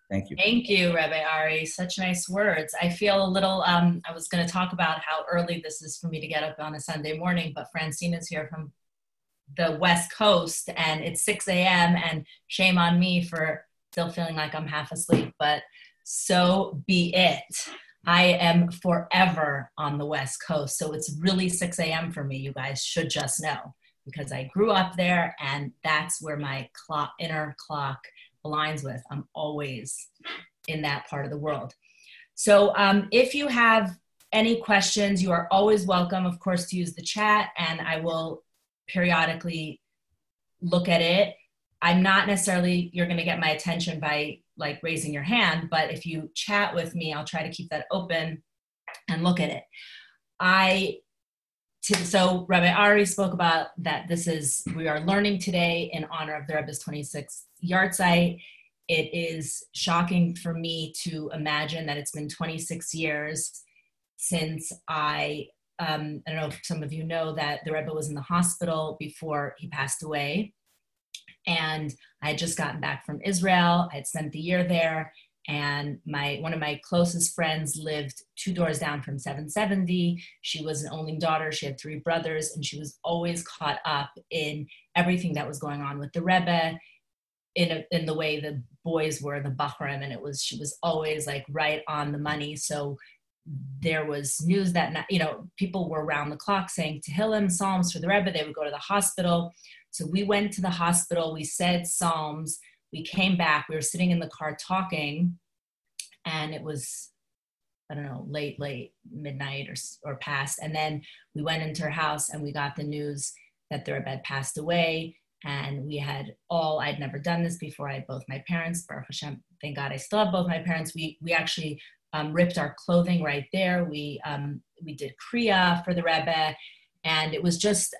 Thank you. Thank you, Rabbi Ari. Such nice words. I feel a little, I was going to talk about how early this is for me to get up on a Sunday morning, but Francine is here from the West Coast and it's 6 a.m. and shame on me for still feeling like I'm half asleep, but so be it. I am forever on the West Coast. So it's really 6 a.m. for me. You guys should just know because I grew up there and that's where my inner clock aligns with. I'm always in that part of the world. So if you have any questions, you are always welcome, of course, to use the chat and I will periodically look at it. I'm not necessarily, you're going to get my attention by like raising your hand, but if you chat with me, I'll try to keep that open and look at it. So Rabbi Ari spoke about that we are learning today in honor of the Rebbe's 26th yahrzeit. It is shocking for me to imagine that it's been 26 years since I don't know if some of you know that the Rebbe was in the hospital before he passed away. And I had just gotten back from Israel. I had spent the year there. And one of my closest friends lived 2 doors down from 770. She was an only daughter. She had 3 brothers. And she was always caught up in everything that was going on with the Rebbe in the way the boys were, the Bachrim. And she was always like right on the money. So there was news that, people were around the clock saying Tehillim, Psalms for the Rebbe. They would go to the hospital. So we went to the hospital. We said Psalms. We came back. We were sitting in the car talking. And it was, I don't know, late midnight or past. And then we went into her house and we got the news that the Rebbe had passed away. And I'd never done this before. I had both my parents, Baruch Hashem, thank God I still have both my parents. We actually ripped our clothing right there. We did Kriya for the Rebbe, and it was just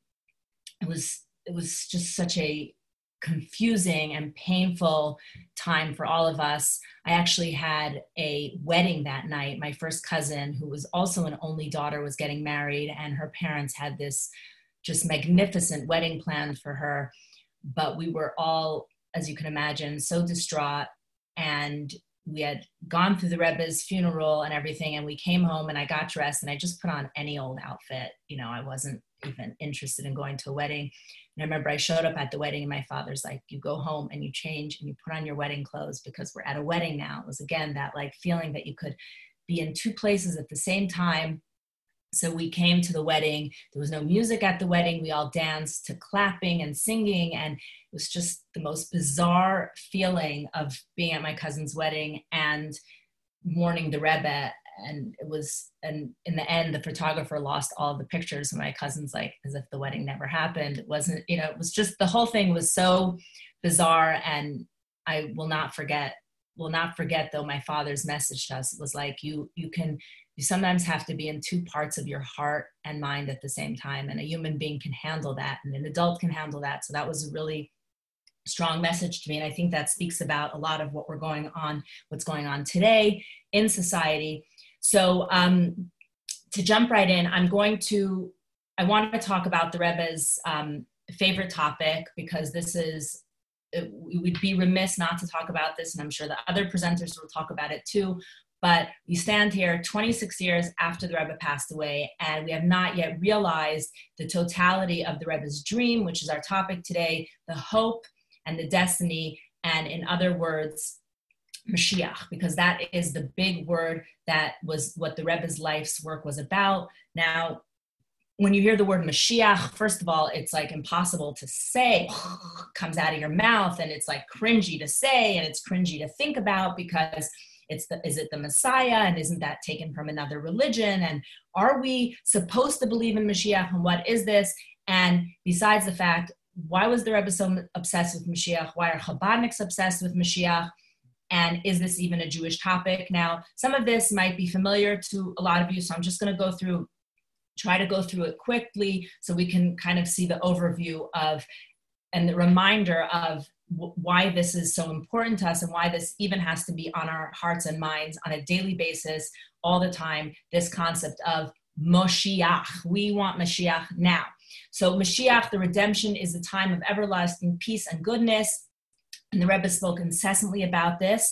it was just such a confusing and painful time for all of us. I actually had a wedding that night. My first cousin, who was also an only daughter, was getting married, and her parents had this just magnificent wedding planned for her. But we were all, as you can imagine, so distraught, and we had gone through the Rebbe's funeral and everything, and we came home and I got dressed and I just put on any old outfit. I wasn't even interested in going to a wedding. And I remember I showed up at the wedding and my father's like, you go home and you change and you put on your wedding clothes because we're at a wedding now. It was again, that like feeling that you could be in 2 places at the same time. So we came to the wedding. There was no music at the wedding. We all danced to clapping and singing. And it was just the most bizarre feeling of being at my cousin's wedding and mourning the Rebbe. And in the end, the photographer lost all the pictures. And my cousin's like, as if the wedding never happened. It wasn't, it was just, the whole thing was so bizarre. And I will not forget though my father's message to us. It was like, you sometimes have to be in 2 parts of your heart and mind at the same time. And a human being can handle that and an adult can handle that. So that was a really strong message to me. And I think that speaks about a lot of what's going on today in society. So to jump right in, I want to talk about the Rebbe's favorite topic, because we would be remiss not to talk about this. And I'm sure the other presenters will talk about it too. But we stand here 26 years after the Rebbe passed away, and we have not yet realized the totality of the Rebbe's dream, which is our topic today, the hope and the destiny, and in other words, Mashiach, because that is the big word that was what the Rebbe's life's work was about. Now, when you hear the word Mashiach, first of all, it's like impossible to say, comes out of your mouth, and it's like cringy to say, and it's cringy to think about, because is it the Messiah, and isn't that taken from another religion? And are we supposed to believe in Mashiach, and what is this? And besides the fact, why was the Rebbe so obsessed with Mashiach? Why are Chabadniks obsessed with Mashiach? And is this even a Jewish topic? Now, some of this might be familiar to a lot of you, so I'm just going to try to go through it quickly so we can kind of see the overview of and the reminder of why this is so important to us and why this even has to be on our hearts and minds on a daily basis, all the time, this concept of Moshiach. We want Mashiach now. So Mashiach, the redemption, is the time of everlasting peace and goodness. And the Rebbe spoke incessantly about this.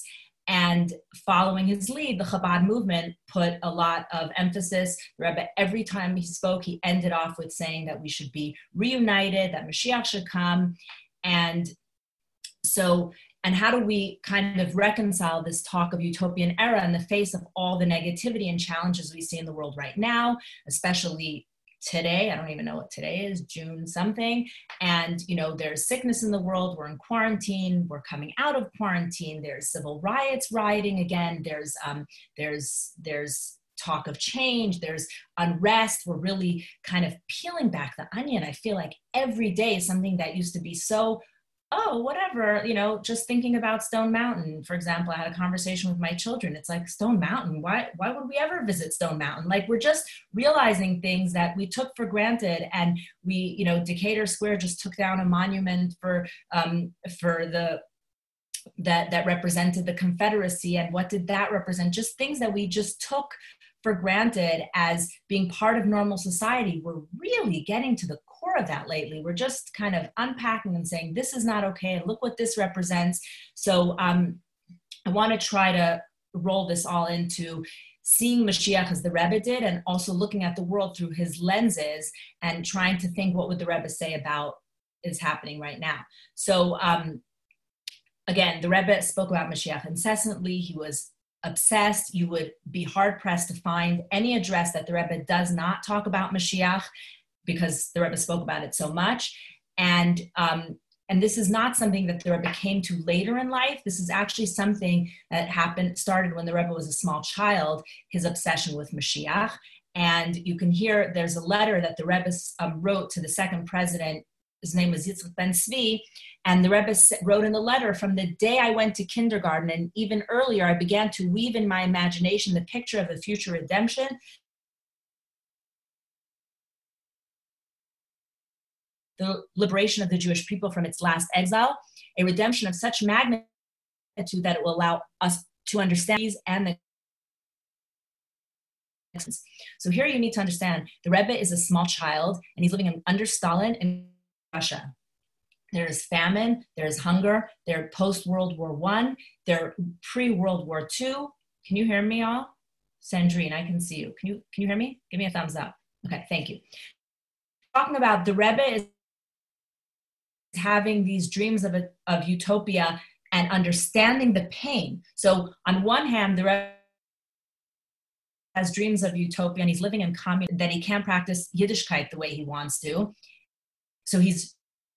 And following his lead, the Chabad movement put a lot of emphasis. The Rebbe, every time he spoke, he ended off with saying that we should be reunited, that Mashiach should come. And so, and how do we kind of reconcile this talk of utopian era in the face of all the negativity and challenges we see in the world right now, especially today? I don't even know what today is, June something. And, you know, there's sickness in the world. We're in quarantine. We're coming out of quarantine. There's civil riots rioting again. There's talk of change. There's unrest. We're really kind of peeling back the onion. I feel like every day is something that used to be so, oh, whatever, you know, just thinking about Stone Mountain. For example, I had a conversation with my children. It's like, Stone Mountain, why would we ever visit Stone Mountain? Like, we're just realizing things that we took for granted. And we, you know, Decatur Square just took down a monument for that represented the Confederacy. And what did that represent? Just things that we just took for granted as being part of normal society. We're really getting to the core of that lately. We're just kind of unpacking and saying, this is not okay, and look what this represents. So I want to try to roll this all into seeing Mashiach as the Rebbe did, and also looking at the world through his lenses and trying to think, what would the Rebbe say about is happening right now? So again, the Rebbe spoke about Mashiach incessantly. He was obsessed. You would be hard pressed to find any address that the Rebbe does not talk about Mashiach, because the Rebbe spoke about it so much. And this is not something that the Rebbe came to later in life. This is actually something that started when the Rebbe was a small child, his obsession with Mashiach. And you can hear there's a letter that the Rebbe wrote to the second president. His name was Yitzchak Ben Tzvi, and the Rebbe wrote in the letter, from the day I went to kindergarten and even earlier, I began to weave in my imagination the picture of a future redemption, the liberation of the Jewish people from its last exile, a redemption of such magnitude that it will allow us to understand these and the. So here you need to understand, the Rebbe is a small child, and he's living under Stalin in Russia. There is famine, there is hunger, they're post-World War I, they're pre-World War II. Can you hear me all? Sandrine, I can see you. Can you hear me? Give me a thumbs up. Okay, thank you. Talking about the Rebbe is having these dreams of utopia and understanding the pain. So on one hand, the Rebbe has dreams of utopia, and he's living in communism, that he can't practice Yiddishkeit the way he wants to. So he's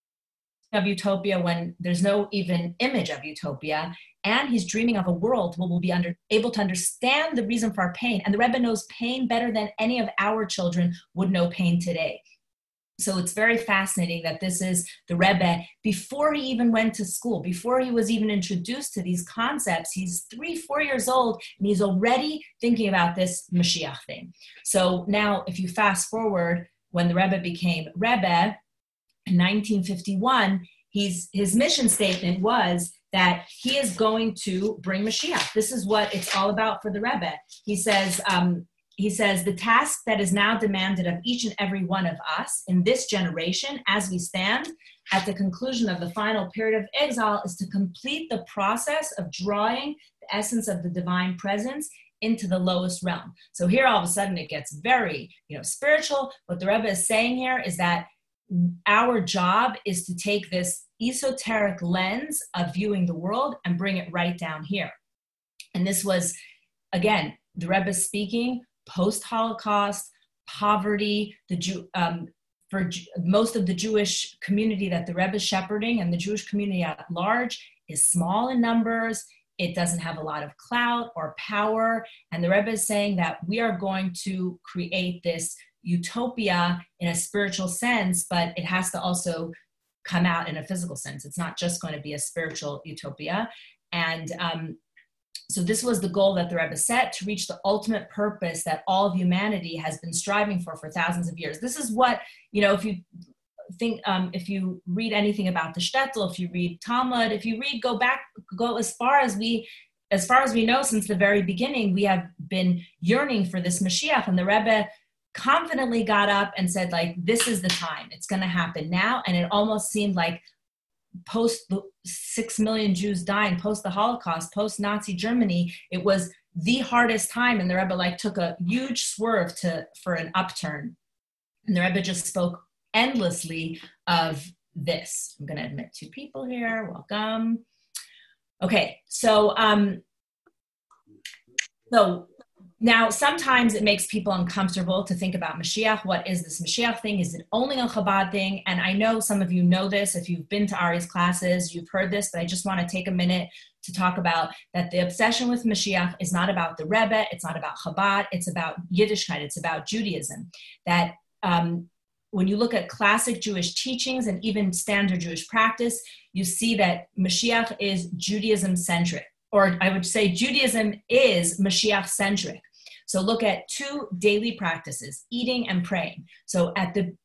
of utopia when there's no even image of utopia, and he's dreaming of a world where we'll be able to understand the reason for our pain. And the Rebbe knows pain better than any of our children would know pain today. So it's very fascinating that this is the Rebbe before he even went to school, before he was even introduced to these concepts. He's 3-4 years old, and he's already thinking about this Mashiach thing. So now, if you fast forward, when the Rebbe became Rebbe, in 1951, his mission statement was that he is going to bring Mashiach. This is what it's all about for the Rebbe. He says, the task that is now demanded of each and every one of us in this generation, as we stand at the conclusion of the final period of exile, is to complete the process of drawing the essence of the divine presence into the lowest realm. So here, all of a sudden, it gets very, spiritual. What the Rebbe is saying here is that our job is to take this esoteric lens of viewing the world and bring it right down here. And this was, again, the Rebbe speaking post-Holocaust, poverty, for most of the Jewish community that the Rebbe is shepherding, and the Jewish community at large, is small in numbers. It doesn't have a lot of clout or power. And the Rebbe is saying that we are going to create this utopia in a spiritual sense, but it has to also come out in a physical sense. It's not just going to be a spiritual utopia. And so this was the goal that the Rebbe set, to reach the ultimate purpose that all of humanity has been striving for thousands of years. This is what, if you think, if you read anything about the Shtetl, if you read Talmud, if you read, go as far as we know, since the very beginning, we have been yearning for this Mashiach. And the Rebbe confidently got up and said, this is the time. It's going to happen now. And it almost seemed like post the 6 million Jews dying, post the Holocaust, post Nazi Germany, it was the hardest time. And the Rebbe like took a huge swerve for an upturn. And the Rebbe just spoke endlessly of this. I'm going to admit 2 people here. Welcome. Okay, so now sometimes it makes people uncomfortable to think about Mashiach. What is this Mashiach thing? Is it only a Chabad thing? And I know some of you know this. If you've been to Ari's classes, you've heard this, but I just want to take a minute to talk about that the obsession with Mashiach is not about the Rebbe, it's not about Chabad, it's about Yiddishkeit, it's about Judaism. That when you look at classic Jewish teachings and even standard Jewish practice, you see that Mashiach is Judaism-centric, or I would say Judaism is Mashiach-centric. So look at 2 daily practices, eating and praying. So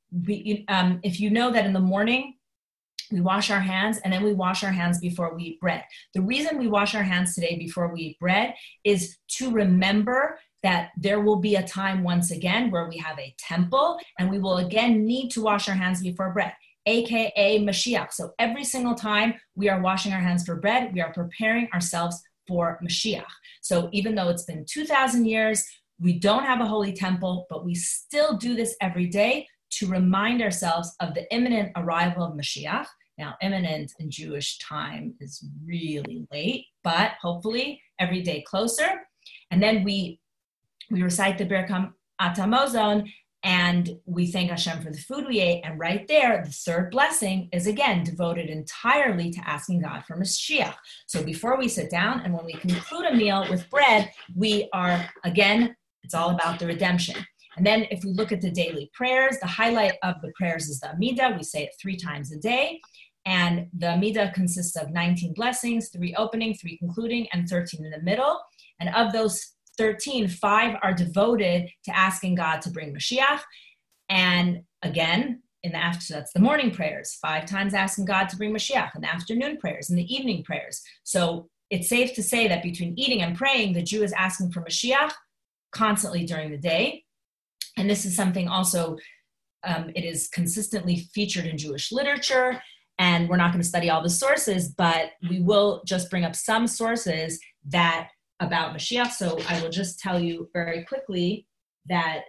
if you know that in the morning, we wash our hands and then we wash our hands before we eat bread. The reason we wash our hands today before we eat bread is to remember that there will be a time once again where we have a temple and we will again need to wash our hands before bread, AKA Mashiach. So every single time we are washing our hands for bread, we are preparing ourselves for Mashiach. So even though it's been 2,000 years, we don't have a holy temple, but we still do this every day to remind ourselves of the imminent arrival of Mashiach. Now, imminent in Jewish time is really late, but hopefully every day closer. And then we recite the Birkat Hamazon, and we thank Hashem for the food we ate. And right there, the 3rd blessing is again devoted entirely to asking God for Mashiach. So before we sit down and when we conclude a meal with bread, we are, again, it's all about the redemption. And then if we look at the daily prayers, the highlight of the prayers is the Amidah. We say it 3 times a day. And the Amidah consists of 19 blessings, 3 opening, 3 concluding, and 13 in the middle. And of those 13, 5 are devoted to asking God to bring Mashiach. And again, so that's the morning prayers, 5 times asking God to bring Mashiach, and the afternoon prayers and the evening prayers. So it's safe to say that between eating and praying, the Jew is asking for Mashiach constantly during the day. And this is something also, it is consistently featured in Jewish literature. And we're not going to study all the sources, but we will just bring up some sources that about Mashiach. So I will just tell you very quickly that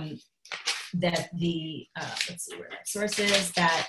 let's see where that source is.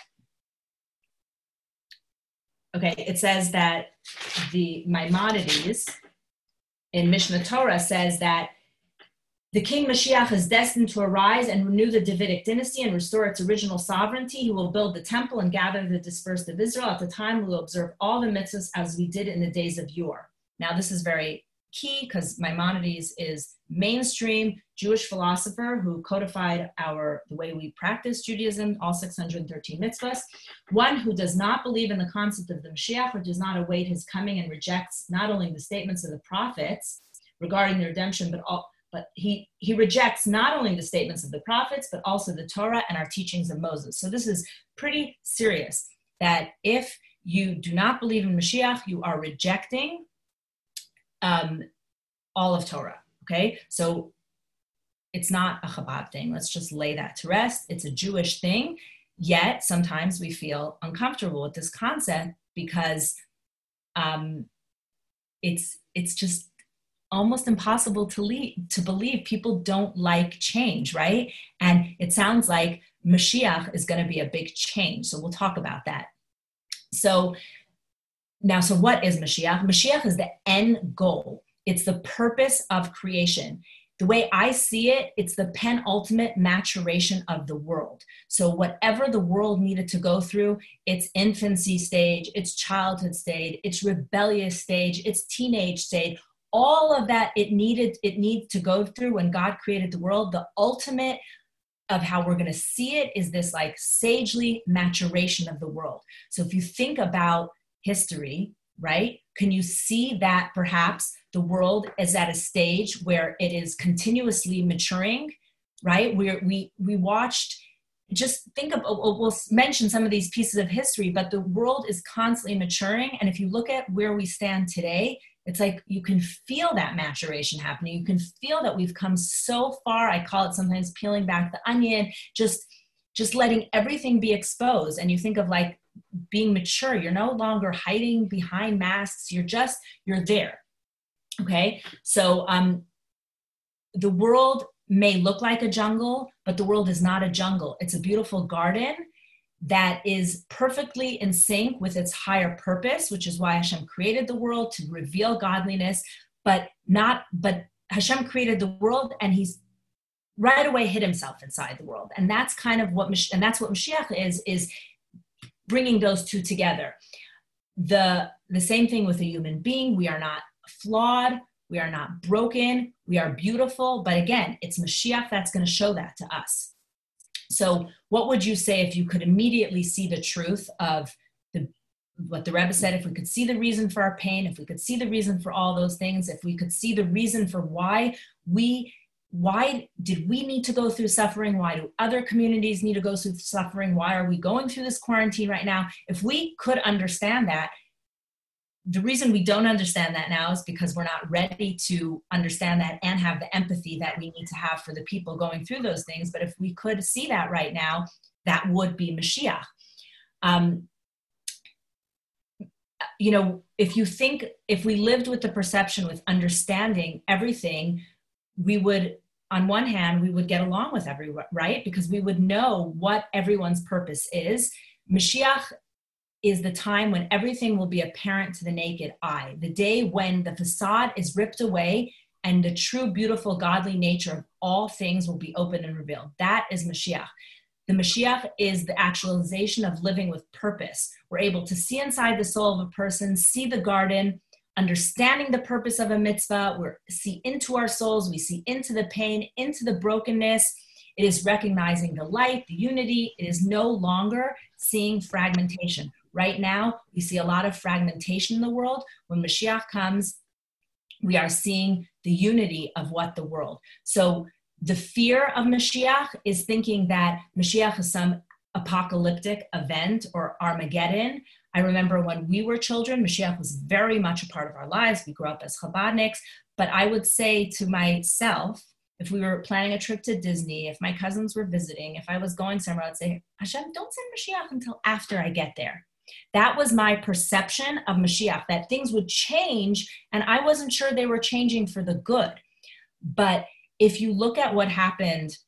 It says that the Maimonides in Mishnah Torah says that the king Mashiach is destined to arise and renew the Davidic dynasty and restore its original sovereignty. He will build the temple and gather the dispersed of Israel. At the time, we will observe all the mitzvahs as we did in the days of yore. Now, this is very key because Maimonides is mainstream Jewish philosopher who codified the way we practice Judaism, all 613 mitzvahs. One who does not believe in the concept of the Mashiach or does not await his coming and rejects not only the statements of the prophets regarding the redemption, but he rejects not only the statements of the prophets, but also the Torah and our teachings of Moses. So this is pretty serious, that if you do not believe in Mashiach, you are rejecting all of Torah, okay? So it's not a Chabad thing. Let's just lay that to rest. It's a Jewish thing, yet sometimes we feel uncomfortable with this concept because it's just almost impossible to believe. People don't like change, right? And it sounds like Mashiach is going to be a big change. So we'll talk about that. So what is Mashiach? Mashiach is the end goal. It's the purpose of creation. The way I see it, it's the penultimate maturation of the world. So whatever the world needed to go through, its infancy stage, its childhood stage, its rebellious stage, its teenage stage, all of that it needs to go through when God created the world. The ultimate of how we're going to see it is this like sagely maturation of the world. So if you think about history, right, can you see that perhaps the world is at a stage where it is continuously maturing, right? We watched, just think of, we'll mention some of these pieces of history, but the world is constantly maturing. And if you look at where we stand today, it's like you can feel that maturation happening. You can feel that we've come so far. I call it sometimes peeling back the onion, just letting everything be exposed. And you think of like being mature. You're no longer hiding behind masks. You're there. Okay. So the world may look like a jungle, but the world is not a jungle. It's a beautiful garden that is perfectly in sync with its higher purpose, which is why Hashem created the world, to reveal godliness, but Hashem created the world, and he's right away hid himself inside the world. And that's kind of what Mashiach is bringing those two together. The same thing with a human being. We are not flawed. We are not broken. We are beautiful. But again, it's Mashiach that's going to show that to us. So what would you say if you could immediately see the truth of what the Rebbe said, if we could see the reason for our pain, if we could see the reason for all those things, if we could see the reason for why did we need to go through suffering? Why do other communities need to go through suffering? Why are we going through this quarantine right now? If we could understand that, the reason we don't understand that now is because we're not ready to understand that and have the empathy that we need to have for the people going through those things. But if we could see that right now, that would be Mashiach. If we lived with the perception, with understanding everything, we would, on one hand, we would get along with everyone, right? Because we would know what everyone's purpose is. Mashiach is the time when everything will be apparent to the naked eye. The day when the facade is ripped away and the true, beautiful, godly nature of all things will be open and revealed. That is Mashiach. The Mashiach is the actualization of living with purpose. We're able to see inside the soul of a person, see the garden, understanding the purpose of a mitzvah. We see into our souls. We see into the pain, into the brokenness. It is recognizing the light, the unity. It is no longer seeing fragmentation. Right now, we see a lot of fragmentation in the world. When Mashiach comes, we are seeing the unity of what the world. So the fear of Mashiach is thinking that Mashiach is some apocalyptic event or Armageddon. I remember when we were children, Mashiach was very much a part of our lives. We grew up as Chabadniks. But I would say to myself, if we were planning a trip to Disney, if my cousins were visiting, if I was going somewhere, I'd say, Hashem, don't send Mashiach until after I get there. That was my perception of Mashiach, that things would change, and I wasn't sure they were changing for the good. But if you look at what happened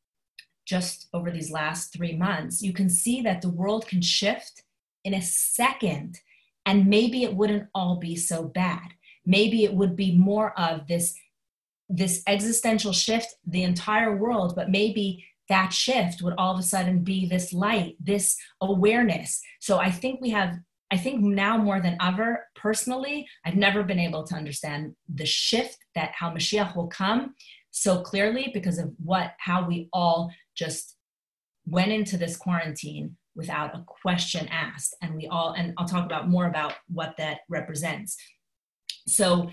just over these last 3 months, you can see that the world can shift in a second, and maybe it wouldn't all be so bad. Maybe it would be more of this existential shift, the entire world, but maybe that shift would all of a sudden be this light, this awareness. So I think now more than ever, personally, I've never been able to understand the shift, that how Mashiach will come so clearly, because of how we all just went into this quarantine without a question asked. And I'll talk about more about what that represents. So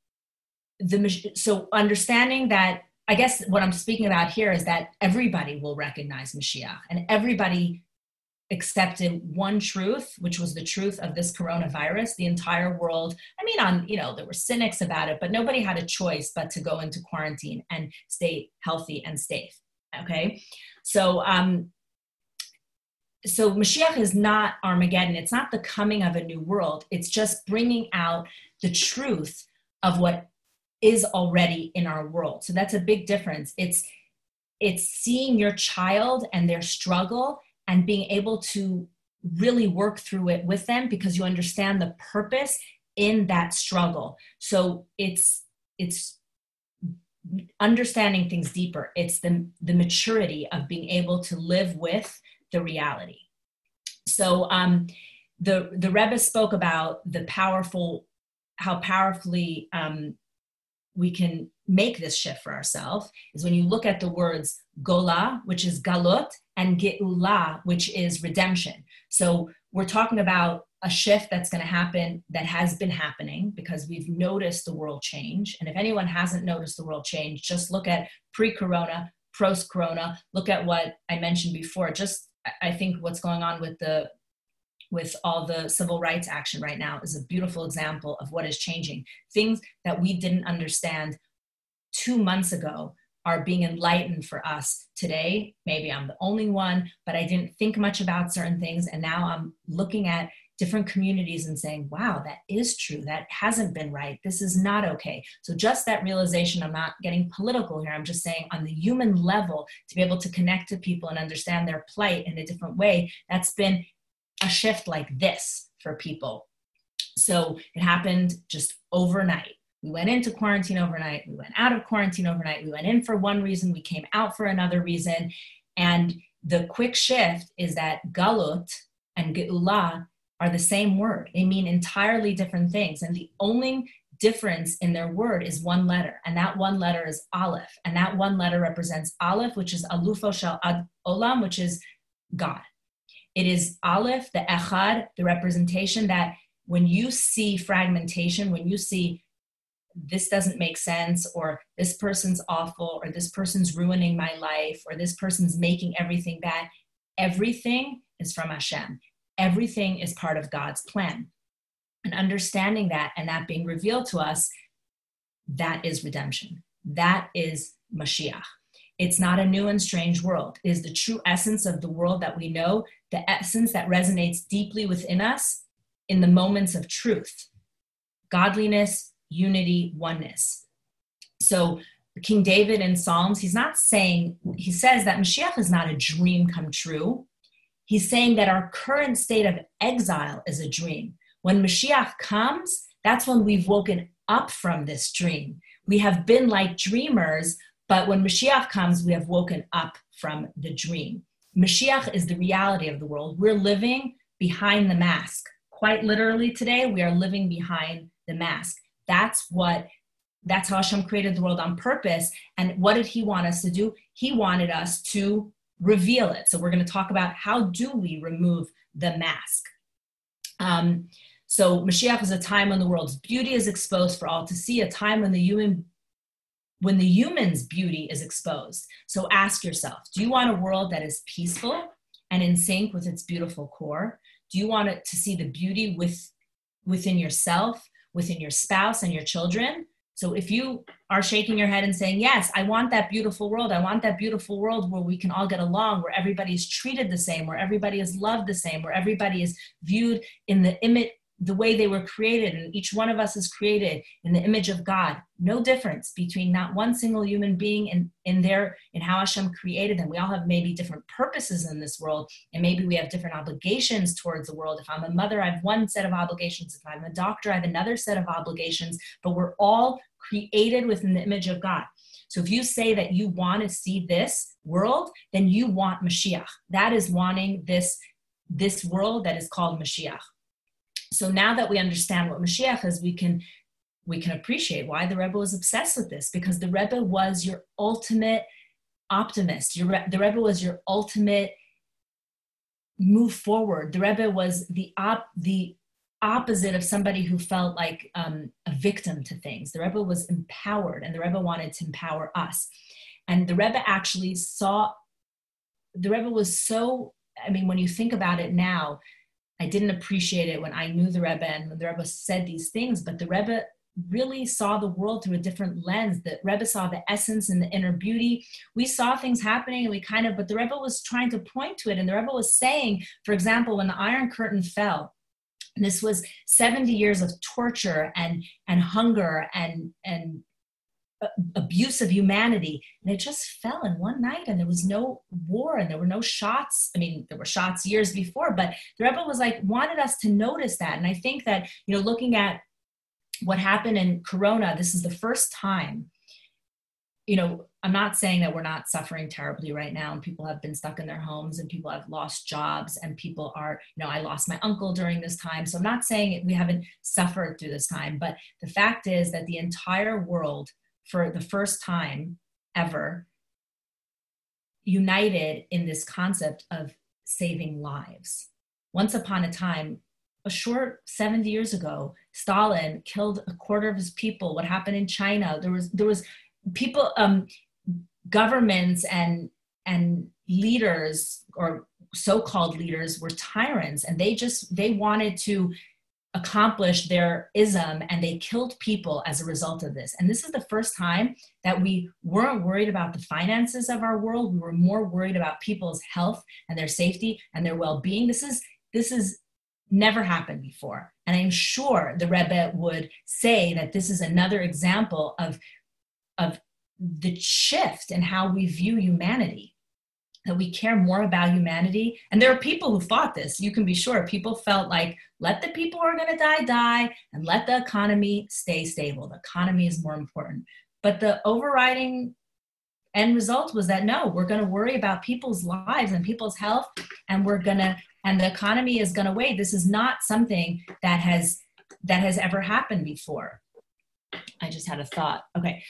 understanding that, I guess what I'm speaking about here is that everybody will recognize Mashiach, and everybody accepted one truth, which was the truth of this coronavirus. The entire world, there were cynics about it, but nobody had a choice but to go into quarantine and stay healthy and safe. Okay. So Mashiach is not Armageddon. It's not the coming of a new world. It's just bringing out the truth of what is already in our world. So that's a big difference. It's seeing your child and their struggle and being able to really work through it with them, because you understand the purpose in that struggle. So it's understanding things deeper. It's the maturity of being able to live with the reality. So the Rebbe spoke about how powerfully we can make this shift for ourselves, is when you look at the words Gola, which is Galut, and Geula, which is redemption. So we're talking about a shift that's going to happen, that has been happening, because we've noticed the world change. And if anyone hasn't noticed the world change, just look at pre-corona, post-corona, look at what I mentioned before. Just, I think what's going on with all the civil rights action right now is a beautiful example of what is changing. Things that we didn't understand 2 months ago, are being enlightened for us today. Maybe I'm the only one, but I didn't think much about certain things. And now I'm looking at different communities and saying, wow, that is true. That hasn't been right. This is not okay. So just that realization, I'm not getting political here. I'm just saying on the human level, to be able to connect to people and understand their plight in a different way, that's been a shift like this for people. So it happened just overnight. We went into quarantine overnight. We went out of quarantine overnight. We went in for one reason. We came out for another reason. And the quick shift is that galut and geulah are the same word. They mean entirely different things. And the only difference in their word is one letter. And that one letter is Aleph. And that one letter represents Aleph, which is Alufo Shel Ad Olam, which is God. It is Aleph, the Echad, the representation that when you see fragmentation, when you see this doesn't make sense, or this person's awful, or this person's ruining my life, or this person's making everything bad, everything is from Hashem. Everything is part of God's plan. And understanding that and that being revealed to us, that is redemption. That is Mashiach. It's not a new and strange world. It is the true essence of the world that we know, the essence that resonates deeply within us in the moments of truth, godliness, unity, oneness. So King David in Psalms, he says that Mashiach is not a dream come true. He's saying that our current state of exile is a dream. When Mashiach comes, that's when we've woken up from this dream. We have been like dreamers, but when Mashiach comes, we have woken up from the dream. Mashiach is the reality of the world. We're living behind the mask. Quite literally today, we are living behind the mask. That's how Hashem created the world on purpose. And what did he want us to do? He wanted us to reveal it. So we're going to talk about how do we remove the mask. So Mashiach is a time when the world's beauty is exposed for all to see, a time when the human's beauty is exposed. So ask yourself, do you want a world that is peaceful and in sync with its beautiful core? Do you want it to see the beauty within yourself, within your spouse and your children? So if you are shaking your head and saying, yes, I want that beautiful world. I want that beautiful world where we can all get along, where everybody is treated the same, where everybody is loved the same, where everybody is viewed in the image, the way they were created, and each one of us is created in the image of God. No difference between not one single human being in how Hashem created them. We all have maybe different purposes in this world, and maybe we have different obligations towards the world. If I'm a mother, I have one set of obligations. If I'm a doctor, I have another set of obligations, but we're all created within the image of God. So if you say that you want to see this world, then you want Mashiach. That is wanting this world that is called Mashiach. So now that we understand what Mashiach is, we can appreciate why the Rebbe was obsessed with this, because the Rebbe was your ultimate optimist. The Rebbe was your ultimate move forward. The Rebbe was the opposite of somebody who felt like a victim to things. The Rebbe was empowered, and the Rebbe wanted to empower us. And the Rebbe actually when you think about it now, I didn't appreciate it when I knew the Rebbe and when the Rebbe said these things, but the Rebbe really saw the world through a different lens. The Rebbe saw the essence and the inner beauty. We saw things happening and but the Rebbe was trying to point to it. And the Rebbe was saying, for example, when the Iron Curtain fell, and this was 70 years of torture and hunger and abuse of humanity. And it just fell in one night, and there was no war and there were no shots. I mean, there were shots years before, but the Rebbe was wanted us to notice that. And I think that, looking at what happened in Corona, this is the first time, I'm not saying that we're not suffering terribly right now, and people have been stuck in their homes and people have lost jobs and people are, I lost my uncle during this time. So I'm not saying we haven't suffered through this time, but the fact is that the entire world, for the first time ever, united in this concept of saving lives. Once upon a time, a short 70 years ago, Stalin killed a quarter of his people. What happened in China? There was people, governments and leaders, or so-called leaders, were tyrants, and they wanted to accomplish their ism, and they killed people as a result of this. And this is the first time that we weren't worried about the finances of our world. We were more worried about people's health and their safety and their well-being. This is never happened before. And I'm sure the Rebbe would say that this is another example of the shift in how we view humanity, that we care more about humanity. And there are people who fought this. You can be sure people felt like, let the people who are going to die, and let the economy stay stable. The economy is more important. But the overriding end result was that, no, we're going to worry about people's lives and people's health, and the economy is going to wait. This is not something that has ever happened before. I just had a thought. Okay.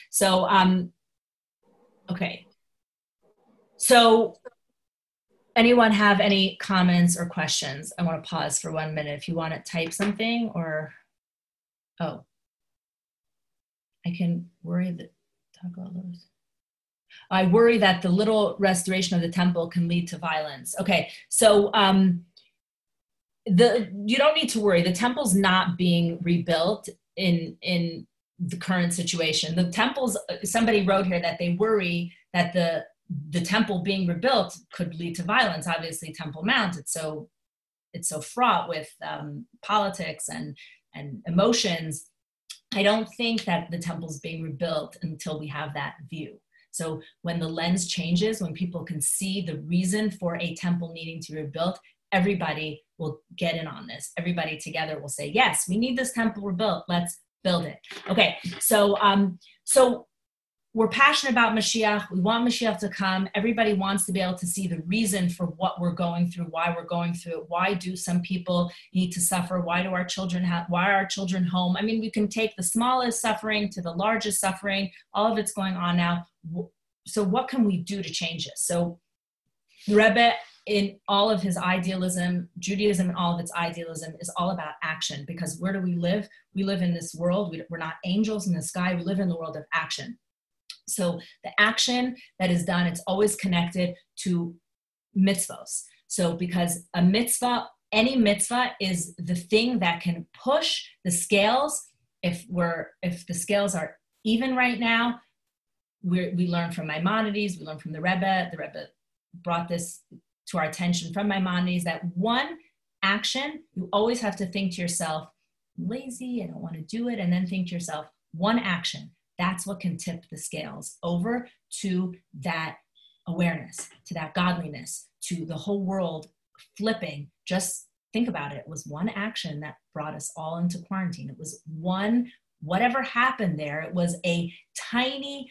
So anyone have any comments or questions? I want to pause for 1 minute. If you want to type something or, I can worry that, talk about those. I worry that the little restoration of the temple can lead to violence. Okay, so you don't need to worry. The temple's not being rebuilt in the current situation. The temples, somebody wrote here that they worry that the temple being rebuilt could lead to violence. Obviously, Temple Mount, it's so fraught with politics and emotions. I don't think that the temple's being rebuilt until we have that view. So when the lens changes, when people can see the reason for a temple needing to be rebuilt, everybody will get in on this. Everybody together will say, yes, we need this temple rebuilt. Let's build it. Okay, so we're passionate about Mashiach. We want Mashiach to come. Everybody wants to be able to see the reason for what we're going through, why we're going through it. Why do some people need to suffer? Why are our children home? I mean, we can take the smallest suffering to the largest suffering. All of it's going on now. So what can we do to change this? So the Rebbe, in all of his idealism, Judaism and all of its idealism is all about action, because where do we live? We live in this world. We're not angels in the sky. We live in the world of action. So the action that is done, it's always connected to mitzvos. So because a mitzvah, any mitzvah is the thing that can push the scales. If the scales are even right now, we learn from Maimonides, we learn from the Rebbe. The Rebbe brought this to our attention from Maimonides, that one action, you always have to think to yourself, I'm lazy, I don't want to do it. And then think to yourself, one action. That's what can tip the scales over to that awareness, to that godliness, to the whole world flipping. Just think about it. It was one action that brought us all into quarantine. It was whatever happened there, it was a tiny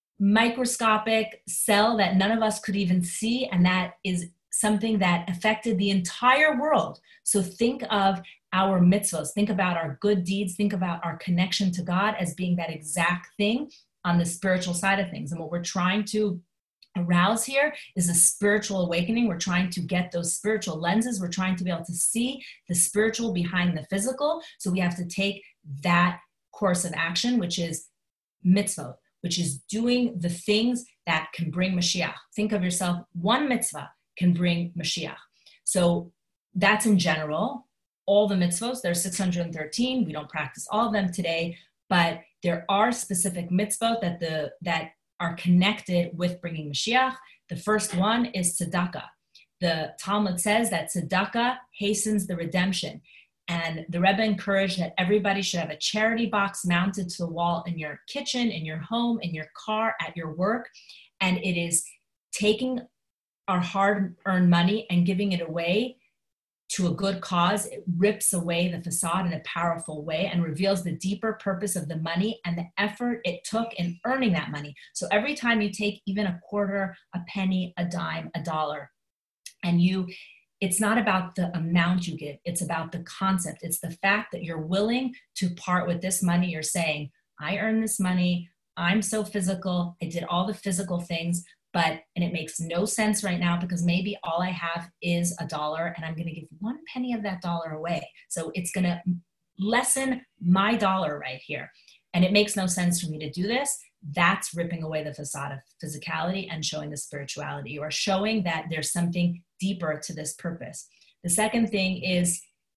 microscopic cell that none of us could even see. And that is something that affected the entire world. So think of our mitzvahs, think about our good deeds, think about our connection to God as being that exact thing on the spiritual side of things. And what we're trying to arouse here is a spiritual awakening. We're trying to get those spiritual lenses. We're trying to be able to see the spiritual behind the physical. So we have to take that course of action, which is mitzvah, which is doing the things that can bring Mashiach. Think of yourself, one mitzvah can bring Mashiach. So that's in general. All the mitzvos, there's 613. We don't practice all of them today, but there are specific mitzvot that are connected with bringing Mashiach. The first one is tzedakah. The Talmud says that tzedakah hastens the redemption. And the Rebbe encouraged that everybody should have a charity box mounted to the wall in your kitchen, in your home, in your car, at your work. And it is taking our hard-earned money and giving it away to a good cause. It rips away the facade in a powerful way and reveals the deeper purpose of the money and the effort it took in earning that money. So every time you take even a quarter, a penny, a dime, a dollar, and it's not about the amount you give, it's about the concept. It's the fact that you're willing to part with this money. You're saying, I earned this money, I'm so physical, I did all the physical things, and it makes no sense right now because maybe all I have is $1 and I'm going to give 1 penny of that dollar away. So it's going to lessen my dollar right here. And it makes no sense for me to do this. That's ripping away the facade of physicality and showing the spirituality, or showing that there's something deeper to this purpose. The second thing is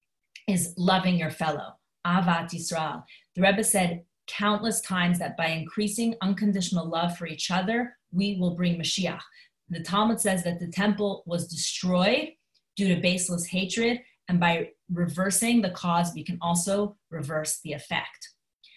is loving your fellow, Avat Yisrael. The Rebbe said countless times that by increasing unconditional love for each other, we will bring Mashiach. The Talmud says that the temple was destroyed due to baseless hatred, and by reversing the cause, we can also reverse the effect.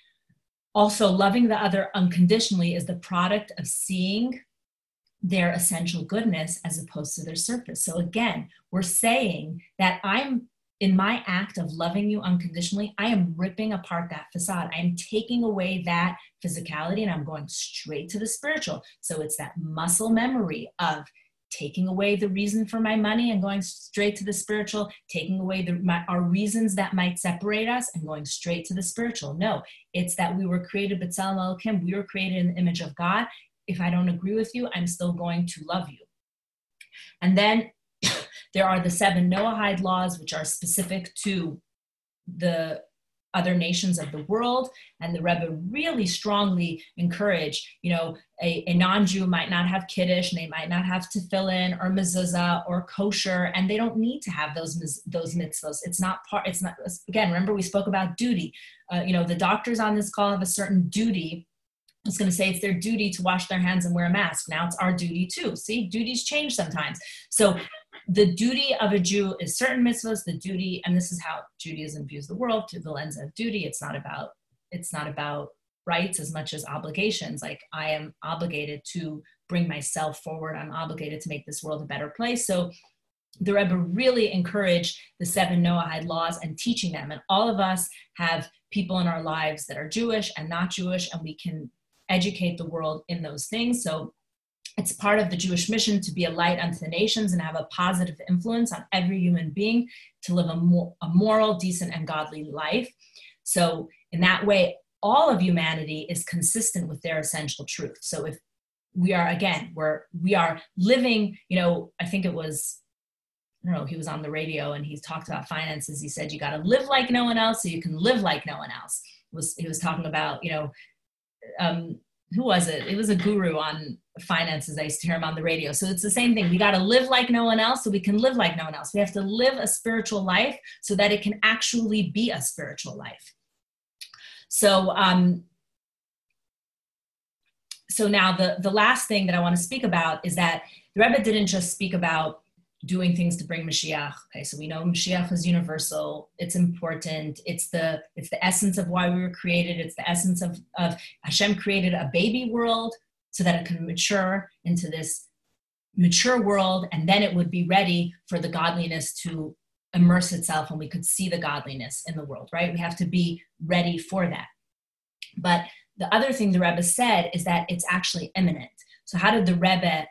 Also, loving the other unconditionally is the product of seeing their essential goodness as opposed to their surface. So again, we're saying that in my act of loving you unconditionally, I am ripping apart that facade. I am taking away that physicality and I'm going straight to the spiritual. So it's that muscle memory of taking away the reason for my money and going straight to the spiritual, taking away our reasons that might separate us and going straight to the spiritual. No, it's that we were created b'tselem Elokim, we were created in the image of God. If I don't agree with you, I'm still going to love you. And then there are the 7 Noahide laws, which are specific to the other nations of the world. And the Rebbe really strongly encouraged, a non-Jew might not have Kiddush, and they might not have tefillin or mezuzah or kosher, and they don't need to have those mitzvahs. Again, remember we spoke about duty. The doctors on this call have a certain duty. I was going to say it's their duty to wash their hands and wear a mask. Now it's our duty too. See, duties change sometimes. So the duty of a Jew is certain mitzvahs, and this is how Judaism views the world through the lens of duty. It's not about rights as much as obligations. Like I am obligated to bring myself forward. I'm obligated to make this world a better place. So the Rebbe really encouraged the 7 Noahide laws and teaching them. And all of us have people in our lives that are Jewish and not Jewish, and we can educate the world in those things. So it's part of the Jewish mission to be a light unto the nations and have a positive influence on every human being to live a moral, decent, and godly life. So in that way, all of humanity is consistent with their essential truth. So if we are, again, we are living, I think it was, he was on the radio and he talked about finances. He said, you got to live like no one else so you can live like no one else. He was talking about, who was it? It was a guru on finances. I used to hear him on the radio. So it's the same thing. We got to live like no one else so we can live like no one else. We have to live a spiritual life so that it can actually be a spiritual life. So, so now the last thing that I want to speak about is that the Rebbe didn't just speak about doing things to bring Mashiach. Okay, so we know Mashiach is universal. It's important. It's the essence of why we were created. It's the essence of Hashem created a baby world so that it can mature into this mature world, and then it would be ready for the godliness to immerse itself and we could see the godliness in the world, right? We have to be ready for that. But the other thing the Rebbe said is that it's actually imminent. So how would the Rebbe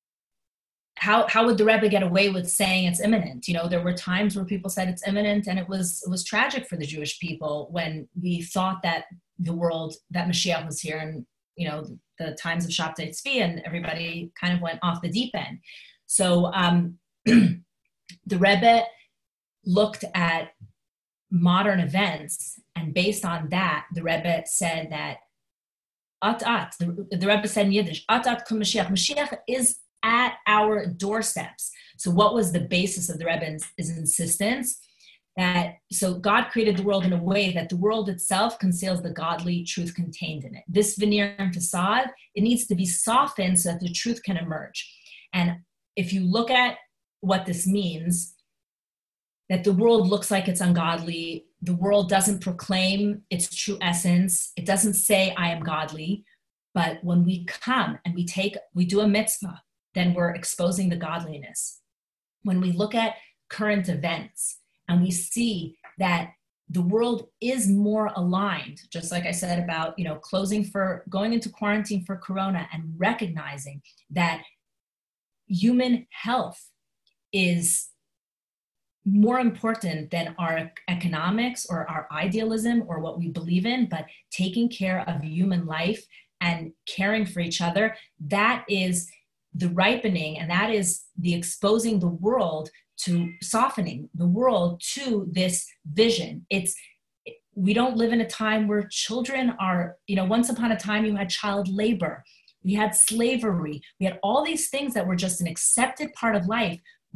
get away with saying it's imminent? There were times where people said it's imminent, and it was tragic for the Jewish people when we thought that that Mashiach was here, and the times of Shabtai Tzvi, and everybody kind of went off the deep end. So the Rebbe looked at modern events, and based on that, the Rebbe said that the Rebbe said in Yiddish, kum Mashiach. Mashiach is at our doorsteps. So what was the basis of the Rebbe's insistence? So God created the world in a way that the world itself conceals the godly truth contained in it. This veneer and facade, it needs to be softened so that the truth can emerge. And if you look at what this means, that the world looks like it's ungodly, the world doesn't proclaim its true essence, it doesn't say I am godly, but when we come and we do a mitzvah, then we're exposing the godliness. When we look at current events and we see that the world is more aligned, just like I said about, going into quarantine for Corona, and recognizing that human health is more important than our economics or our idealism or what we believe in, but taking care of human life and caring for each other, that is the ripening, and that is the exposing the world to softening the world to this vision. We don't live in a time where children are, once upon a time you had child labor, we had slavery, we had all these things that were just an accepted part of life.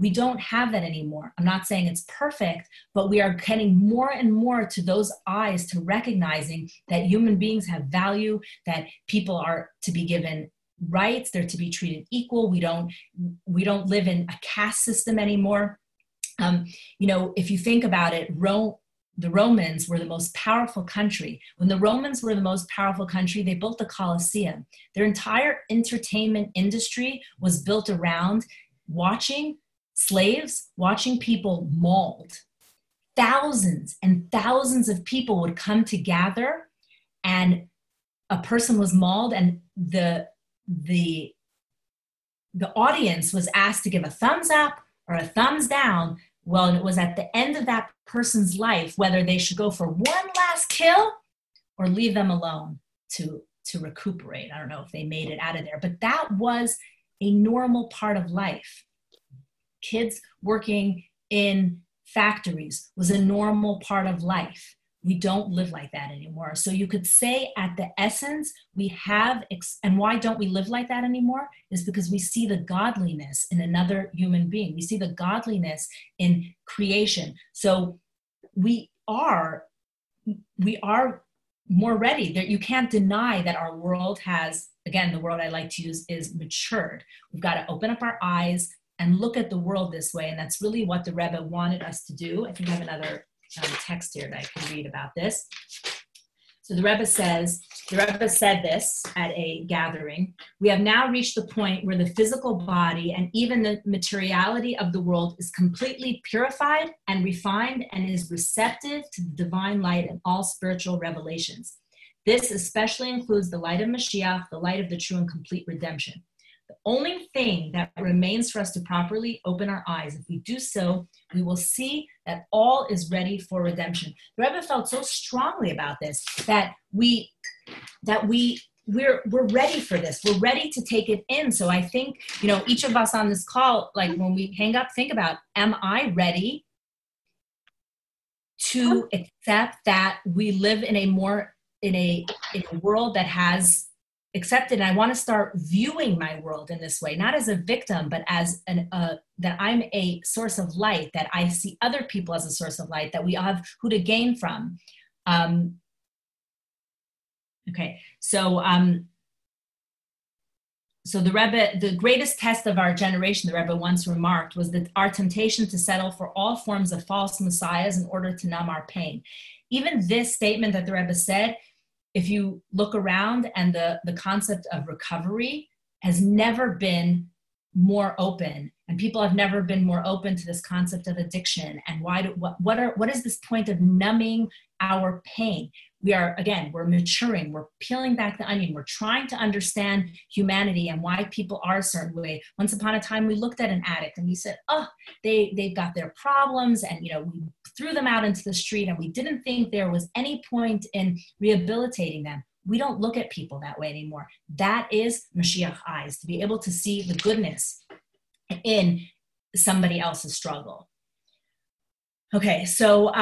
We don't have that anymore. I'm not saying it's perfect, but we are getting more and more to those eyes, to recognizing that human beings have value, that people are to be given rights, they're to be treated equal. We don't live in a caste system anymore. If you think about it, the Romans were the most powerful country. When the Romans were the most powerful country, they built the Colosseum. Their entire entertainment industry was built around watching people mauled. Thousands and thousands of people would come together, and a person was mauled, and the audience was asked to give a thumbs up or a thumbs down. Well, and it was at the end of that person's life whether they should go for one last kill or leave them alone to recuperate. I don't know if they made it out of there, but that was a normal part of life. Kids working in factories was a normal part of life. We don't live like that anymore. So you could say at the essence, we have, and why don't we live like that anymore? Is because we see the godliness in another human being. We see the godliness in creation. So we are more ready. You can't deny that our world has, again, the word I like to use is matured. We've got to open up our eyes and look at the world this way. And that's really what the Rebbe wanted us to do. I think I have another text here that I can read about this. So the Rebbe said this at a gathering: we have now reached the point where the physical body and even the materiality of the world is completely purified and refined and is receptive to the divine light and all spiritual revelations. This especially includes the light of Mashiach, the light of the true and complete redemption. The only thing that remains for us to properly open our eyes, if we do so, we will see that all is ready for redemption. The Rebbe felt so strongly about this that we're ready for this. We're ready to take it in. So I think, each of us on this call, like when we hang up, think about, am I ready to accept that we live in a world that has accepted, and I want to start viewing my world in this way, not as a victim, but as that I'm a source of light, that I see other people as a source of light, that we have who to gain from. So the Rebbe, the greatest test of our generation, the Rebbe once remarked, was that our temptation to settle for all forms of false messiahs in order to numb our pain. Even this statement that the Rebbe said, if you look around, and the concept of recovery has never been more open, and people have never been more open to this concept of addiction. And what is this point of numbing our pain? We're maturing, we're peeling back the onion, we're trying to understand humanity and why people are a certain way. Once upon a time, we looked at an addict and we said, oh, they've got their problems, and we threw them out into the street, and we didn't think there was any point in rehabilitating them. We don't look at people that way anymore. That is Mashiach eyes, to be able to see the goodness in somebody else's struggle. Okay, so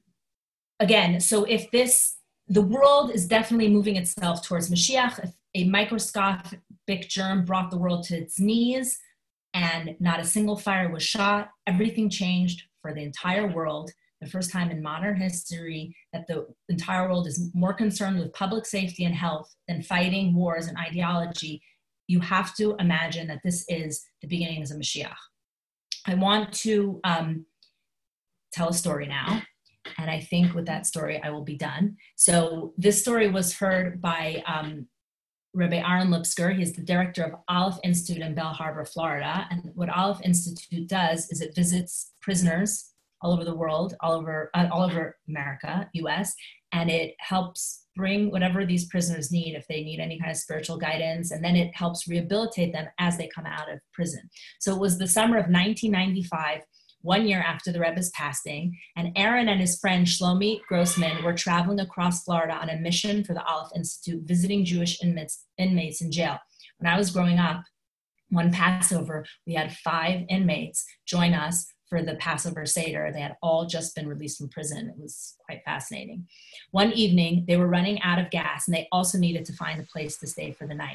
the world is definitely moving itself towards Mashiach. If a microscopic germ brought the world to its knees and not a single fire was shot, everything changed for the entire world. The first time in modern history that the entire world is more concerned with public safety and health than fighting wars and ideology. You have to imagine that this is the beginnings of Mashiach. I want to tell a story now. And I think with that story, I will be done. So this story was heard by Rabbi Aaron Lipsker. He's the director of Aleph Institute in Belle Harbor, Florida. And what Aleph Institute does is it visits prisoners all over the world, all over America, US, and it helps bring whatever these prisoners need, if they need any kind of spiritual guidance, and then it helps rehabilitate them as they come out of prison. So it was the summer of 1995, 1 year after the Rebbe's passing, and Aaron and his friend Shlomi Grossman were traveling across Florida on a mission for the Aleph Institute, visiting Jewish inmates in jail. When I was growing up, one Passover, we had 5 inmates join us for the Passover Seder. They had all just been released from prison. It was quite fascinating. One evening, they were running out of gas, and they also needed to find a place to stay for the night.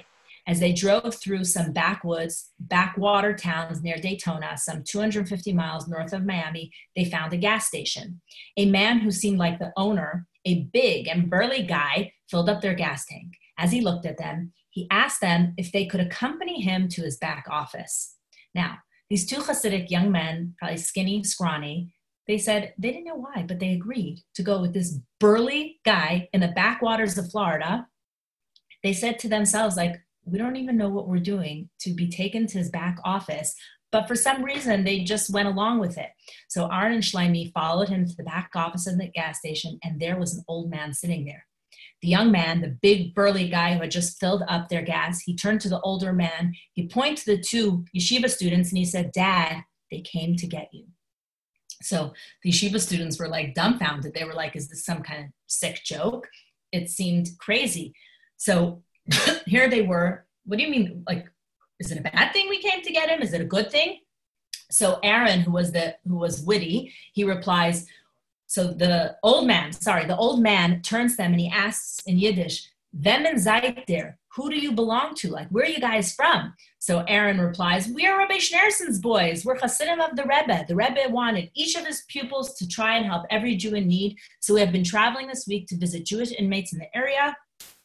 As they drove through some backwater towns near Daytona, some 250 miles north of Miami, they found a gas station. A man who seemed like the owner, a big and burly guy, filled up their gas tank. As he looked at them, he asked them if they could accompany him to his back office. Now, these two Hasidic young men, probably skinny, scrawny, they said they didn't know why, but they agreed to go with this burly guy in the backwaters of Florida. They said to themselves, like, we don't even know what we're doing to be taken to his back office. But for some reason, they just went along with it. So Aaron and Shlomi followed him to the back office of the gas station, and there was an old man sitting there. The young man, the big burly guy who had just filled up their gas, he turned to the older man. He pointed to the two yeshiva students, and he said, Dad, they came to get you. So the yeshiva students were like dumbfounded. They were like, is this some kind of sick joke? It seemed crazy. So here they were. What do you mean? Like, is it a bad thing we came to get him? Is it a good thing? So Aaron, who was witty, he replies, so the old man turns to them and he asks in Yiddish, Wem seid ihr? Who do you belong to? Like, where are you guys from? So Aaron replies, we are Rabbi Schneerson's boys. We're Hasidim of the Rebbe. The Rebbe wanted each of his pupils to try and help every Jew in need. So we have been traveling this week to visit Jewish inmates in the area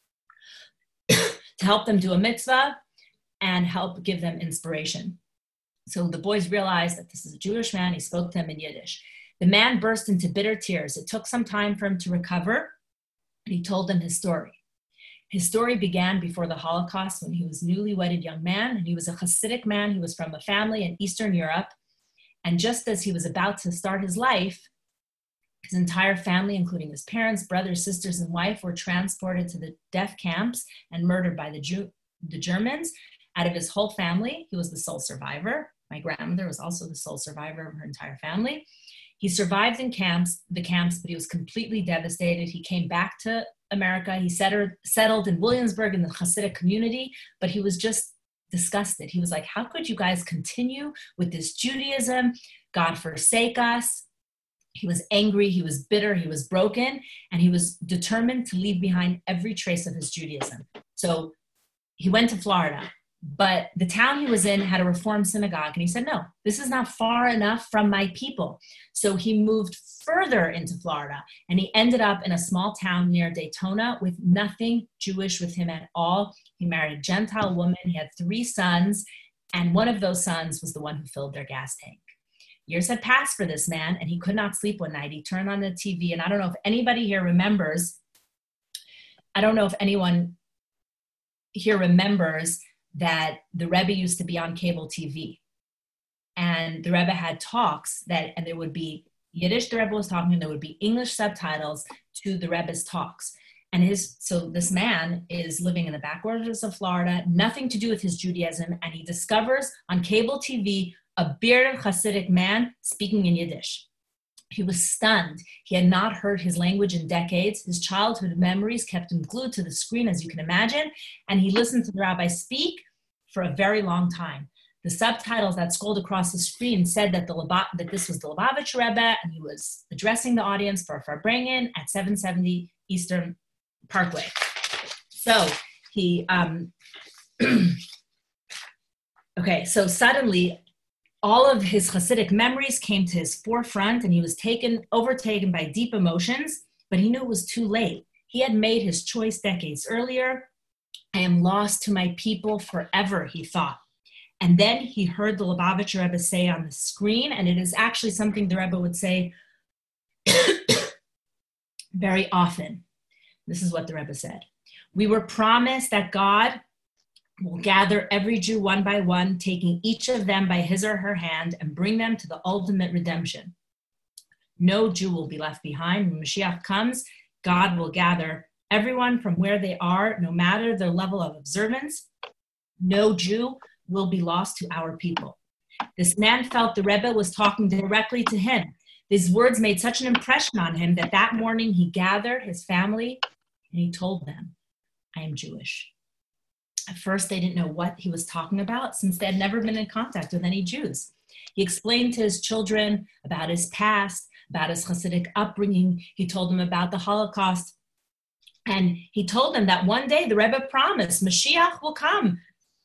to help them do a mitzvah and help give them inspiration. So the boys realized that this is a Jewish man. He spoke to them in Yiddish. The man burst into bitter tears. It took some time for him to recover, and he told them his story. His story began before the Holocaust when he was a newly wedded young man, and he was a Hasidic man. He was from a family in Eastern Europe. And just as he was about to start his life, his entire family, including his parents, brothers, sisters, and wife, were transported to the death camps and murdered by the Germans. Out of his whole family, he was the sole survivor. My grandmother was also the sole survivor of her entire family. He survived in the camps, but he was completely devastated. He came back to America. He settled in Williamsburg in the Hasidic community, but he was just disgusted. He was like, how could you guys continue with this Judaism? God forsake us. He was angry, he was bitter, he was broken, and he was determined to leave behind every trace of his Judaism. So he went to Florida, but the town he was in had a Reform synagogue, and he said, no, this is not far enough from my people. So he moved further into Florida, and he ended up in a small town near Daytona with nothing Jewish with him at all. He married a Gentile woman, he had 3 sons, and one of those sons was the one who filled their gas tank. Years had passed for this man, and he could not sleep one night. He turned on the TV, and I don't know if anybody here remembers, that the Rebbe used to be on cable TV. And the Rebbe had talks and there would be Yiddish, the Rebbe was talking, and there would be English subtitles to the Rebbe's talks. And so this man is living in the backwaters of Florida, nothing to do with his Judaism, and he discovers on cable TV a bearded Hasidic man speaking in Yiddish. He was stunned. He had not heard his language in decades. His childhood memories kept him glued to the screen, as you can imagine, and he listened to the rabbi speak for a very long time. The subtitles that scrolled across the screen said that this was the Lubavitch Rebbe, and he was addressing the audience for Farbrengen at 770 Eastern Parkway. So so suddenly, all of his Hasidic memories came to his forefront, and he was overtaken by deep emotions, but he knew it was too late. He had made his choice decades earlier. I am lost to my people forever, he thought. And then he heard the Lubavitcher Rebbe say on the screen, and it is actually something the Rebbe would say very often. This is what the Rebbe said. We were promised that God will gather every Jew one by one, taking each of them by his or her hand and bring them to the ultimate redemption. No Jew will be left behind. When Mashiach comes, God will gather everyone from where they are, no matter their level of observance. No Jew will be lost to our people. This man felt the Rebbe was talking directly to him. These words made such an impression on him that morning he gathered his family and he told them, I am Jewish. At first, they didn't know what he was talking about since they had never been in contact with any Jews. He explained to his children about his past, about his Hasidic upbringing. He told them about the Holocaust. And he told them that one day the Rebbe promised Mashiach will come.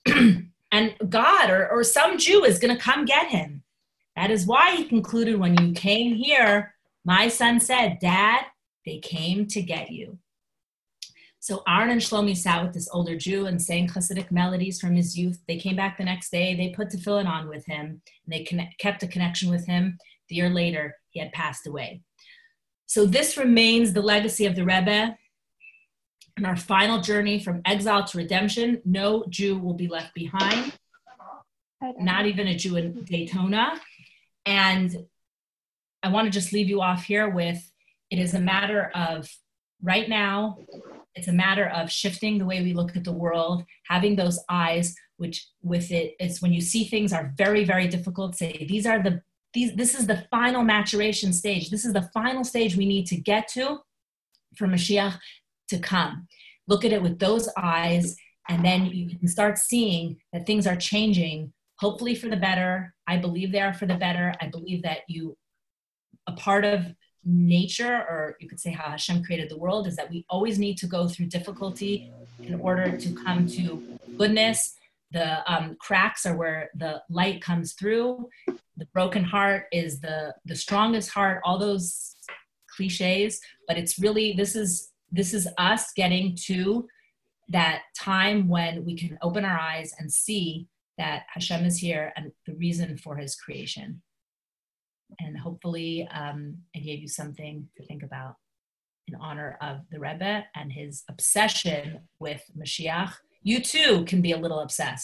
And God or some Jew is going to come get him. That is why he concluded, when you came here, my son said, Dad, they came to get you. So Aaron and Shlomi sat with this older Jew and sang Hasidic melodies from his youth. They came back the next day. They put tefillin on with him. And they kept a connection with him. The year later, he had passed away. So this remains the legacy of the Rebbe. In our final journey from exile to redemption, no Jew will be left behind, not even a Jew in Daytona. And I want to just leave you off here with, it is a matter of, right now, it's a matter of shifting the way we look at the world, having those eyes, which with it, it's when you see things are very, very difficult, say, this is the final maturation stage. This is the final stage we need to get to for Mashiach to come. Look at it with those eyes, and then you can start seeing that things are changing, hopefully for the better. I believe they are for the better. I believe that a part of nature, or you could say how Hashem created the world, is that we always need to go through difficulty in order to come to goodness. The cracks are where the light comes through. The broken heart is the strongest heart, all those cliches, but it's really, this is us getting to that time when we can open our eyes and see that Hashem is here and the reason for his creation. And hopefully I gave you something to think about in honor of the Rebbe and his obsession with Mashiach. You too can be a little obsessed.